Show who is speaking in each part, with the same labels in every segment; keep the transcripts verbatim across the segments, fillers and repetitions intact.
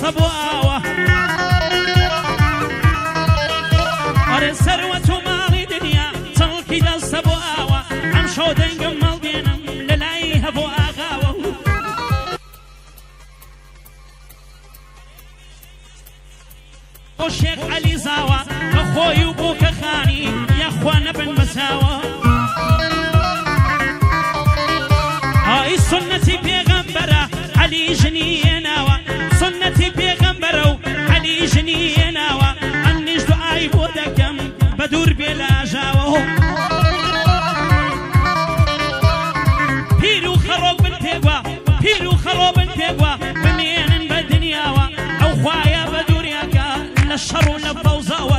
Speaker 1: دەستە بۆ ئاوە ئەرێ سەروەت و ماڵی دنیا چڵکی دەستە بۆ ئاوە ئەم شەو دەنگم مەڵبێنم لە لای هەبوو ئاغاوە بۆ شێخ عەلی زاوە بە خۆی و بۆ کە خانی یاخوا نەبن بەساوە ئای سنەتی پێغەمبەرە عەلی ژنی هێناوە سنەتی پێغەمبەرە و عەلی ژنی هێناوە ئەنیش دوعای بۆ دەکەم بە دوور بێ لە ئاژاوە پیر و خەڕۆ بن پێگوە پیر و خەڕۆ بن پێگوە بمێنن بە دنیاوە ئەو خوایە بە دووریاکە لە شەڕ و لە فەوزاوە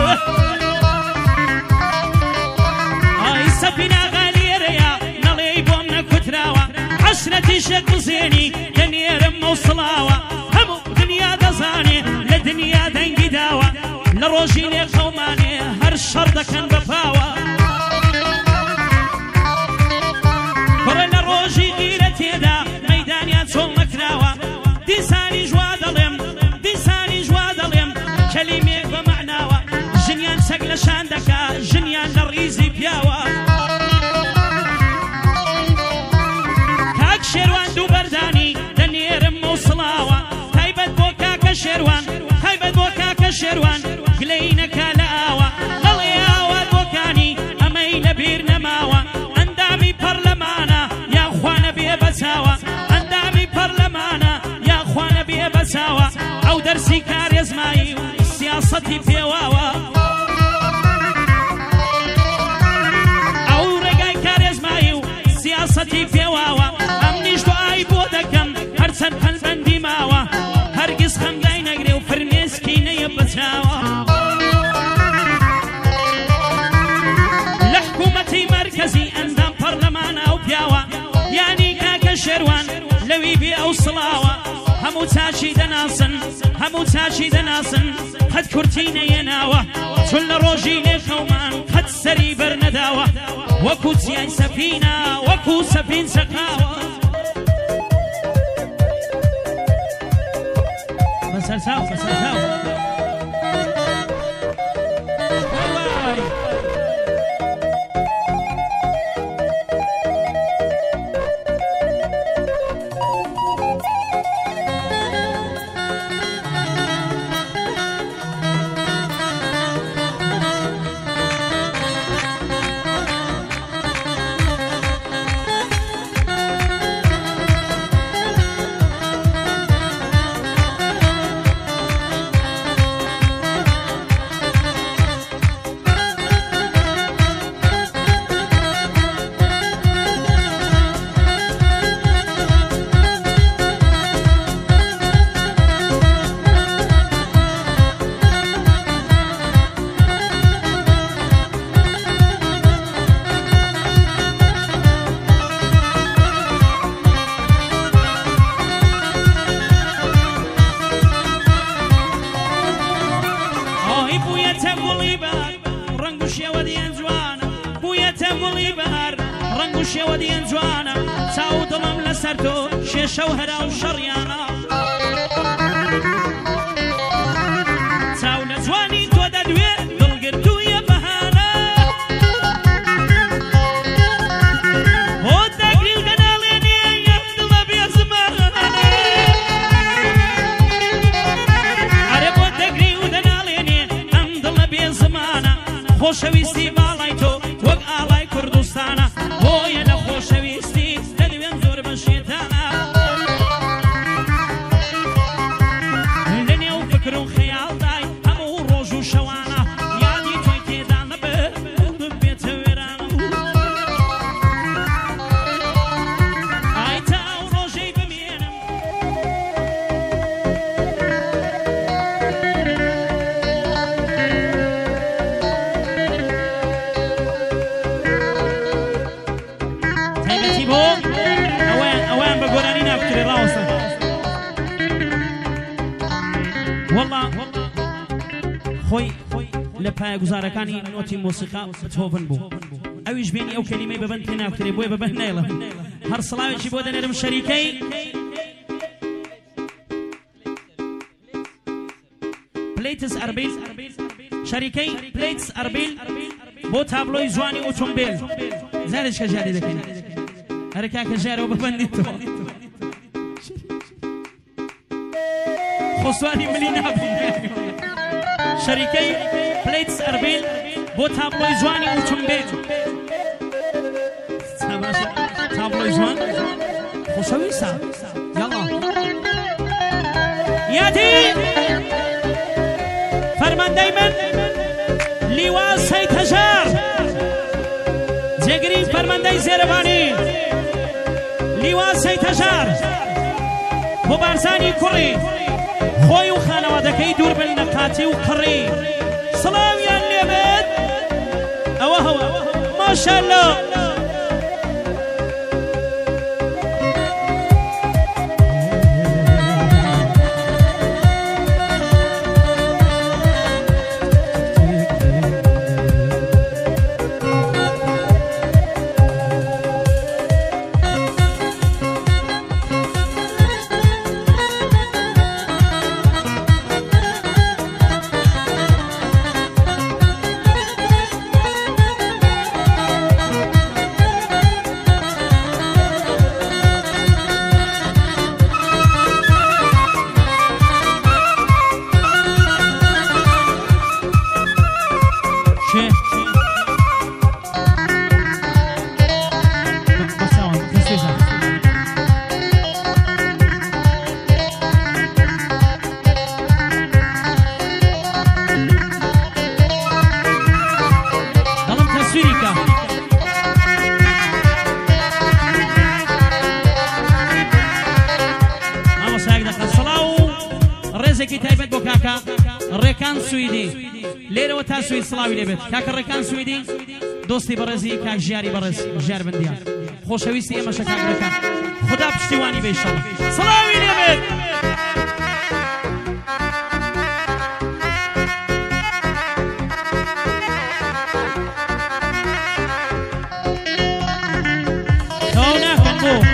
Speaker 1: ئای سەفینە غالێرەیە نەڵێی بۆم نەکوتراوە عەشرەتی شێک بزێنی دەنێرم مەوسڵاوە هەموو دنیا دەزانێ لە دنیا دەنگی داوە لە ڕۆژی لێ خەومانێ هەر شەڕ دەکەن بە پاوە بڕە لە ڕۆژی غیرە تێدا مەیدانیان چۆڵ نەکراوە دیسانی ژوا دەڵێم دیسانی ژوا دەڵێم کەلیمێک بە معناوە ژنیان چەک لەشان دەکا ژنیان لە ڕیزی پیاوە کاک شێروان دوو بەردانی دەنێرم مەوسڵاوە تایبەت بۆ کاکە شێروان تایبەت بۆ کاکە شێروان گلەی نەکا لە ئاوە دەڵێ ئاوات بۆکانی ئەمەی لەبیر نەماوە ئەندامی پەرلەمانە یاخوا نەبێ بەچاوە ئەندامی پەرلەمانە یاخوا نەبێ بەچاوە ئەو دەرسی کارێزمایی و سیاسەتی پێواوە ئەو ڕێگای کارێزمایی و سیاسەتی پێواوە ئەم نیش دوعای بۆ دەکەم هەرچەند پەنبەندی ماوە هەرگیز خەمدای نەگرێ و فرمێسکی نەیە بەچاوە لە حکوومەتی مەرکەزی ئەندام پەرلەمانە ئەو پیاوە یانی کاکە شێروان لەوی بێ ئەو سڵاوە هەموو چاچی دەناسن هەموو چاچی دەناسن قەت کورتی نەیەناوە چون لە ڕۆژی لێ خەومان قەت سەری بەرنەداوە وەکو چیای سەفینە وەکو سەفین سەقاوە بەسەر چاو بەسەر چاو شێوە دیێن جوانە چاو دڵم لەسەر تۆ شێشە و هەرا و شەڕیانە چاو لە جوانی تۆ دەدوێ دڵگرتوویە بەهانە بۆ دەگری و دەناڵێنێ یەم دڵە بێ زمانە ئەرێ بۆ دەگری و دەناڵێنێ ئەم دڵە بێ زمانە خۆشەویستی باڵای تۆ وەک ئاڵای کوردستانە بۆیە لە خۆشەویستی دەدوێن زۆر بە شێتانە لە نێو فکر و خەیاڵدای هەموو ڕۆژ و شەوانە یادی تۆی تێدا نەبێ ببێتە وێرانە ئای تا ئەو ڕۆژەی بمێنم تایبەتی بۆ ئەویان بە گۆرانی ناکرێ ڕاوەستە وەڵا خۆی لە پایە گوزارەکانی نۆتی مۆسیقا بتۆڤن بوو ئەویش بینی ئەو کەلیمەی بەبەند پێ ناکرێ بۆیە بەبەند نایڵە هەر سڵاوێکی بۆ دەنێرم شەریکەی بليتس أربيل شركي بليتس أربيل بو تابلوي جواني أوتومبيل زادش كجاري دكين هركا كجاري وببنديتو خصواني ملينا بي شركي بليتس أربيل بو تابلوي جواني أوتومبيل تابلوي جوان خوشويسا يلا ياتي فرمان دايما لواء سيتجار جگرين فرمان داي زيرباني لواء سيتجار بو بارزاني كوري خوي وخانوادكي دور بالنقاتي وقري سلام يا اليمن اوه هو ما شاء الله سويد سلاوي لبيت كاك الركان سويدي دوستي برزي كاك جاري برز جار بنديان خوشويستي اما شكاك ركان خدا بشتواني بيشان سلاوي لبيت كونا كنبو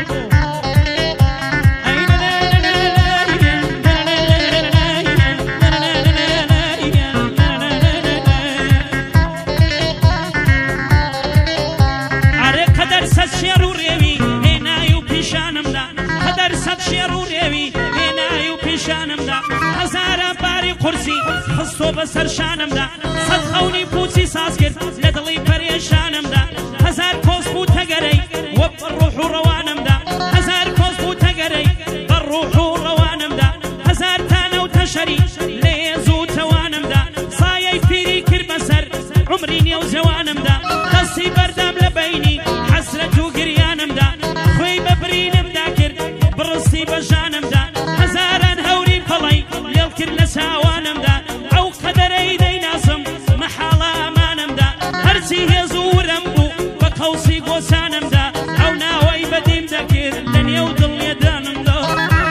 Speaker 1: خستو بسر شانم دا صد خونی پوچی ساز کرد لدلی پریشانم دا هزار کوس بو تگری و بروح و روانم دا هزار کوس بو تگری بروح و روانم دا هزار تانو تشری لیزو توانم دا سایه پیری کر بسر عمری نیو جوانم دا دستی بردم لبینی حسرت و گریانم دا خوی ببرینم دا کرد برستی بجانم دا هزاران هوریم پلی لیل کر لساوانم دا قدري دي ناسم محالا امانم دا هرسي هزورم بو بقوسي قوسانم دا او ناوي بديم ذكر لن يودل يدانم دا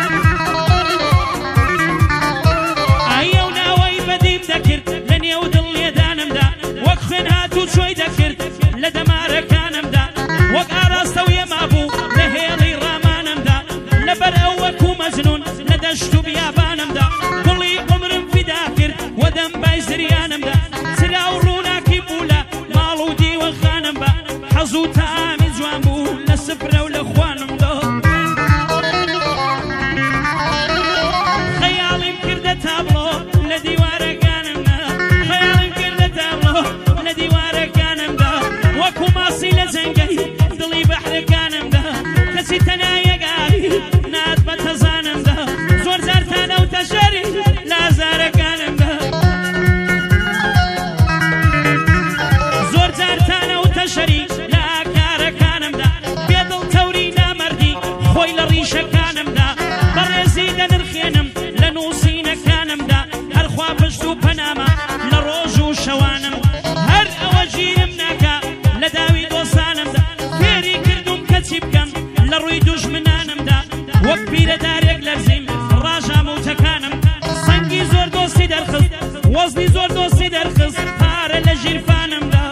Speaker 1: اي او ناوي بديم ذكر لن يودل يدانم دا وقفن هاتو شوي ذكر لدمار كانم دا وق اراستو يمابو لهيلي رامانم دا لبر اوكو مجنون لدشتو بيابانم دا كلي عمرم في داكر ودم بايزريانم دا سراو روناكي بولا مالو دي وخانم با حزو تامي جوان بو لسفرة ولخوانم دا خيالي مكردة تابلو لديوارة كانم دا خيالي مكردة تابلو لديوارة كانم دا وكو ماسي لزنقي دلي بحر كانم دا كسي تنايا قاري ناد بتزانم دا زور زارتانا وتشاري لا زارة كانم دا شري لا كار كانم دا بيدل توري لا مردي خوي لريشة كانم دا برزيد نرخينم لنوصينا كانم دا هر خوابشتو بناما لروجو شوانم هر اوجيرم ناكا لداوي دوسانم دا فيري كردوم كتيب كان لروي دوش منانم دا وكبير داريك لرزيم راجا موتكانم سنگي زور دوسي درخص وزني زور دوسي درخص هار لجيرفانم دا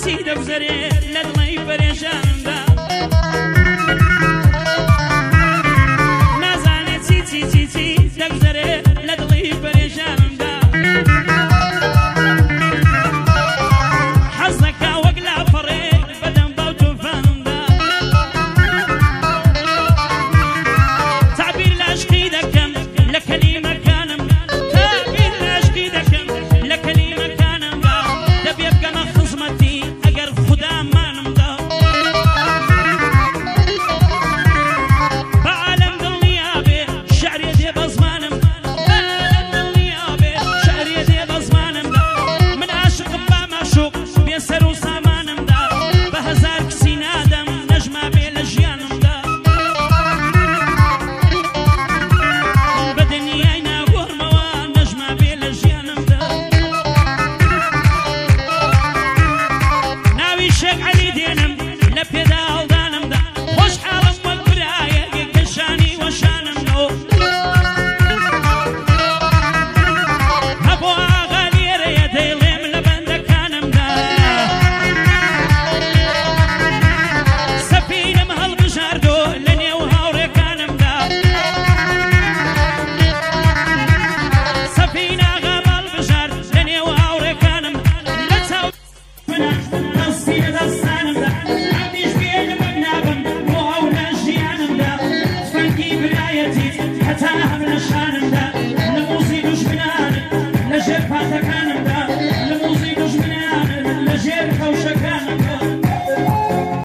Speaker 1: چی دەبزەرێ لە دڵی پەرێشاندا